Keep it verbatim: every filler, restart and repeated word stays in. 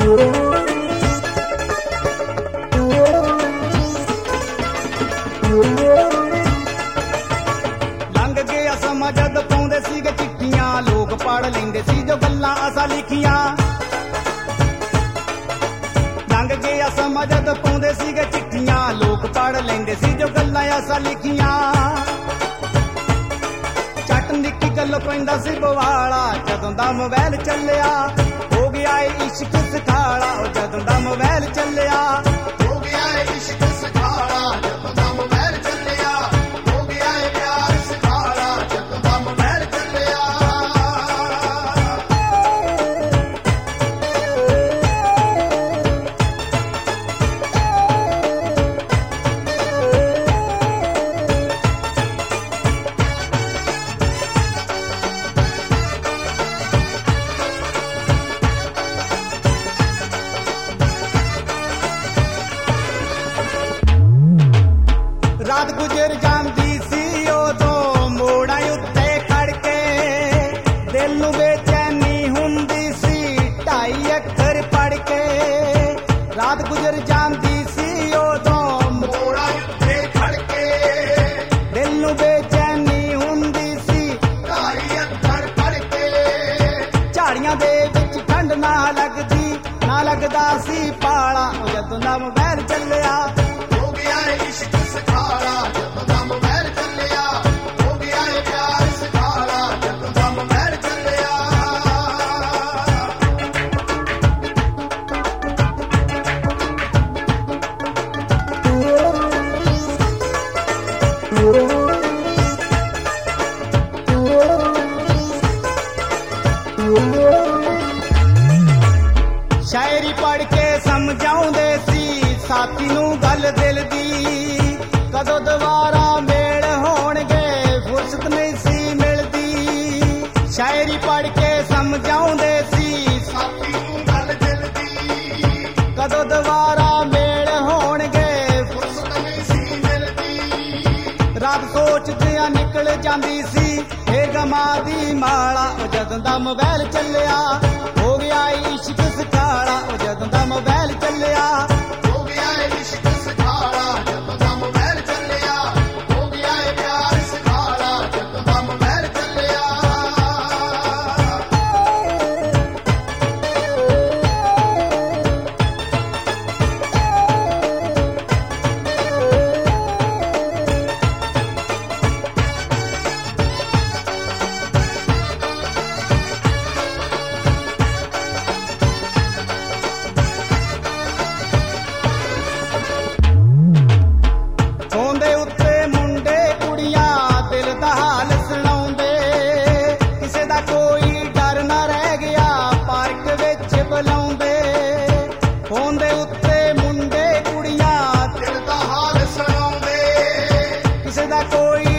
ਲੰਘ ਗਿਆ ਸਮਾਂ ਜਦ ਪਾਉਂਦੇ ਸੀਗੇ ਚਿੱਠੀਆਂ, ਲੋਕ ਪੜ੍ਹ ਲੈਂਦੇ ਸੀ ਜੋ ਗੱਲਾਂ ਅਸਾਂ ਲਿਖੀਆਂ। ਲੰਘ ਗਿਆ ਸਮਾਂ ਜਦ ਪਾਉਂਦੇ ਸੀਗੇ ਚਿੱਠੀਆਂ, ਲੋਕ ਪੜ੍ਹ ਲੈਂਦੇ ਸੀ ਜੋ ਗੱਲਾਂ ਅਸਾਂ ਲਿਖੀਆਂ। ਚੱਟ ਨਿੱਕੀ ਗੱਲ ਪੈਂਦਾ ਸੀ ਬਵਾਲਾ, ਜਦੋਂ ਦਾ ਮੋਬਾਈਲ ਚੱਲਿਆ ਹੋ ਗਿਆ ਏ ਇਸ਼ਕ ਸਖਾਲਾ। ਜਦੋਂ ਦਾ ਮੋਬਾਈਲ ਚੱਲਿਆ ਹੋ ਗਿਆ ਏ ਇਸ਼ਕ ਸਖਾਲਾ, ਜਦੋਂ ਦਾ ਮੋਬਾਈਲ ਚੱਲਿਆ ਹੋ ਗਿਆ ਏ ਪਿਆਰ ਸਖਾਲਾ, ਜਦੋਂ ਦਾ ਮੋਬਾਈਲ ਚੱਲਿਆ। ਰਾਤ ਗੁਜ਼ਰ ਜਾਂਦੀ ਸੀ ਉਦੋਂ ਮੋੜਾਂ ਉੱਤੇ ਖੜ ਕੇ, ਦਿਲ ਨੂੰ ਬੇਚੈਨੀ ਹੁੰਦੀ ਸੀ ਢਾਈ ਅੱਖਰ ਪੜ੍ਹ ਕੇ। ਰਾਤ ਗੁਜ਼ਰ ਜਾਂਦੀ ਸੀ ਉਦੋਂ ਮੋੜਾਂ ਉੱਤੇ ਖੜ ਕੇ, ਦਿਲ ਨੂੰ ਬੇਚੈਨੀ ਹੁੰਦੀ ਸੀ ਢਾਈ ਅੱਖਰ ਪੜ੍ਹ ਕੇ। ਝਾੜੀਆਂ ਦੇ ਵਿੱਚ ਠੰਡ ਨਾ ਲੱਗਦੀ, ਨਾ ਲੱਗਦਾ ਸੀ ਪਾਲਾ। ਜਦੋਂ ਦਾ ਮੋਬਾਈਲ ਚੱਲਿਆ ਹੋ ਗਿਆ ਏ ਇਸ਼ਕ ਸਖਾਲਾ, ਜਦੋਂ ਦਾ ਮੋਬਾਈਲ ਚੱਲਿਆ ਹੋ ਗਿਆ ਏ ਪਿਆਰ ਸਖਾਲਾ, ਜਦੋਂ ਦਾ ਮੋਬਾਈਲ ਚੱਲਿਆ। ਸ਼ਾਇਰੀ ਪੜ੍ਹ ਕੇ ਸਮਝਾਉਂਦੇ ਸੀ ਸਾਥੀ ਨੂੰ ਗੱਲ ਦਿਲ ਦੀ, ਕਦੋਂ ਦੁਬਾਰਾ ਮੇਲ ਹੋਣਗੇ ਫੁਰਸਤ ਨਹੀਂ ਸੀ ਮਿਲਦੀ। ਸ਼ਾਇਰੀ ਪੜ੍ਹ ਕੇ ਸਮਝਾਉਂਦੇ ਸੀ ਸਾਥੀ ਨੂੰ ਗੱਲ ਦਿਲ ਦੀ, ਕਦੋਂ ਦੁਬਾਰਾ ਮੇਲ ਹੋਣਗੇ ਫੁਰਸਤ ਨਹੀਂ ਸੀ ਮਿਲਦੀ। ਰਾਤ ਸੋਚਦਿਆਂ ਨਿਕਲ ਜਾਂਦੀ ਸੀ ਇਹ ਗਮਾਂ ਦੀ ਮਾਲਾ। ਜਦੋਂ ਦਾ ਮੋਬਾਈਲ ਚੱਲਿਆ ਹੋ ਗਿਆ ਇਸ਼ਕ ਸਖਾਲਾ। ਜਦੋਂ ਦਾ ਮੋਬਾਈਲ ਚੱਲਿਆ ਹੋ ਗਿਆ ਏ ਇਸ਼ਕ ਸਖਾਲਾ, ਜਦੋਂ ਦਾ ਮੋਬਾਈਲ ਚੱਲਿਆ ਹੋ ਗਿਆ ਏ ਪਿਆਰ ਸਖਾਲਾ, ਜਦੋਂ ਦਾ ਮੋਬਾਈਲ ਚੱਲਿਆ। ਫੋਨ ਦੇ ਉੱਤੇ ਮੁੰਡੇ ਕੁੜੀਆਂ ਦਿਲ ਦਾ ਹਾਲ ਸੁਣਾਉਂਦੇ, ਕਿਸੇ ਦਾ ਕੋਈ ਡਰ ਨਾ ਰਹਿ ਗਿਆ ਪਾਰਕ ਵਿੱਚ ਬੁਲਾਉਂਦੇ। ਫੋਨ ਦੇ ਉੱਤੇ ਮੁੰਡੇ ਕੁੜੀਆਂ ਦਿਲ ਦਾ ਹਾਲ ਸੁਣਾਉਂਦੇ, ਕਿਸੇ ਦਾ ਕੋਈ